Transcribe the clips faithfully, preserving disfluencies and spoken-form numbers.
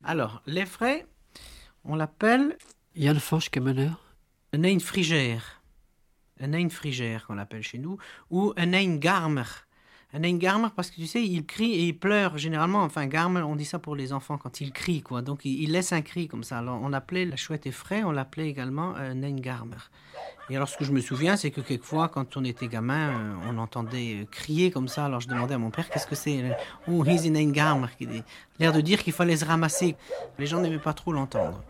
Alors, les frais, on l'appelle Jan Forschkemener. un einfrigère. Un einfrigère qu'on l'appelle chez nous, ou un eingarmer. Un eingarmer parce que tu sais, il crie et il pleure généralement. Enfin, garmer, on dit ça pour les enfants quand ils crient, quoi. Donc, il, il laisse un cri comme ça. Alors, on appelait la chouette effraie, on l'appelait également un eingarmer. Et alors, ce que je me souviens, c'est que quelquefois, quand on était gamin, euh, on entendait euh, crier comme ça. Alors, je demandais à mon père, qu'est-ce que c'est? Oh, he's in eingarmer. L'air de dire qu'il fallait se ramasser. Les gens n'aimaient pas trop l'entendre.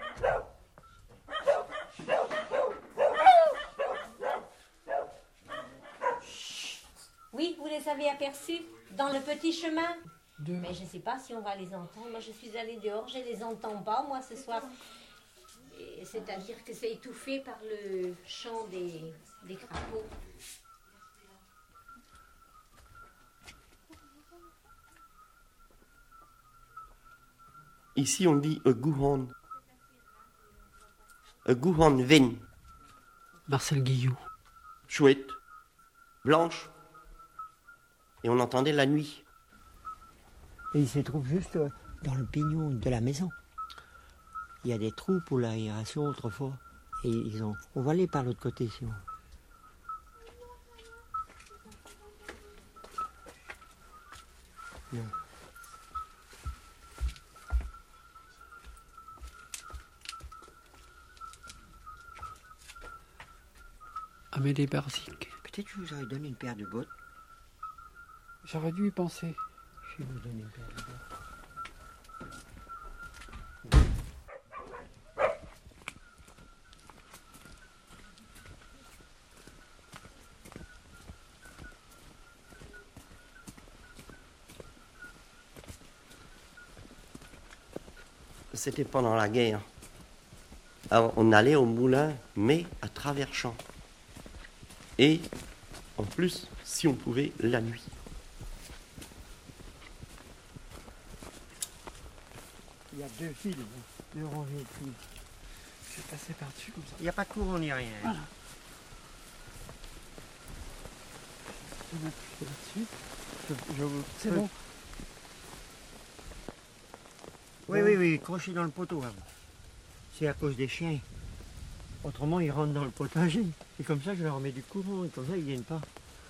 Oui, vous les avez aperçus dans le petit chemin. Deux. Mais je ne sais pas si on va les entendre. Moi, je suis allée dehors, je ne les entends pas, moi, ce soir. Et c'est-à-dire que c'est étouffé par le chant des, des crapauds. Ici, on dit un gouhon. Un gouhon vin. Marcel Guillou. Chouette. Blanche. Et on entendait la nuit. Et il se trouve juste dans le pignon de la maison. Il y a des trous pour l'aération autrefois. Et ils ont... On va aller par l'autre côté si on... Non. Amédée Barzik. Peut-être que je vous aurais donné une paire de bottes. J'aurais dû y penser. Je vais vous donner une paire de bottes. C'était pendant la guerre. Alors, on allait au moulin, mais à travers champs. Et, en plus, si on pouvait, la nuit. Il y a deux fils, deux rangées de fils. Je vais passer par-dessus comme ça. Il n'y a pas de courant ni rien. Voilà. Je vais m'appuyer là-dessus. Je, je vous... C'est bon. Oui, oui, oui, crochet dans le poteau. Hein. C'est à cause des chiens. Autrement, ils rentrent dans le potager. Et comme ça, je leur mets du courant. Et comme ça, ils ne viennent pas.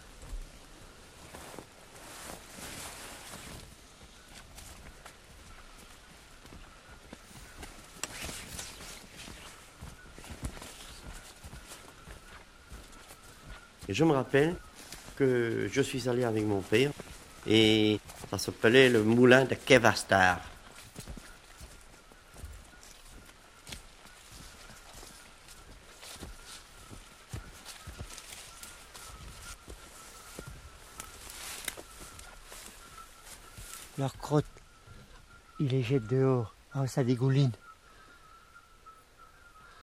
Et je me rappelle que je suis allé avec mon père et ça s'appelait le moulin de Kevastar. Leur crotte, ils les jettent dehors. Ah, ça dégouline.